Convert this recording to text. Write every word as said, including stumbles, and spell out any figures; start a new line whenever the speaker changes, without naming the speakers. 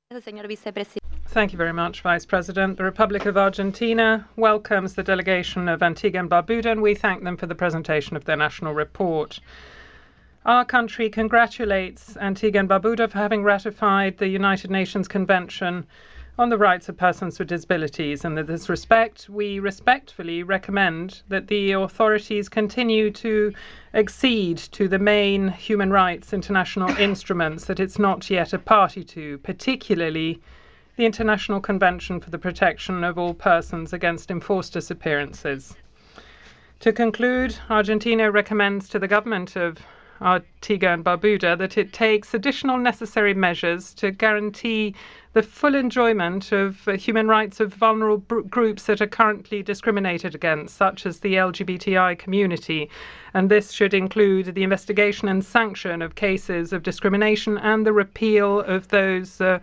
Thank you very much, Vice President. The Republic of Argentina welcomes the delegation of Antigua and Barbuda, and we thank them for the presentation of their national report. Our country congratulates Antigua and Barbuda for having ratified the United Nations Convention on the Rights of Persons with Disabilities, and in this respect, we respectfully recommend that the authorities continue to accede to the main human rights international instruments that it's not yet a party to, particularly the International Convention for the Protection of All Persons Against Enforced Disappearances. To conclude, Argentina recommends to the government of Antigua and Barbuda that it takes additional necessary measures to guarantee the full enjoyment of uh, human rights of vulnerable groups that are currently discriminated against, such as the L G B T I community. And this should include the investigation and sanction of cases of discrimination and the repeal of those uh,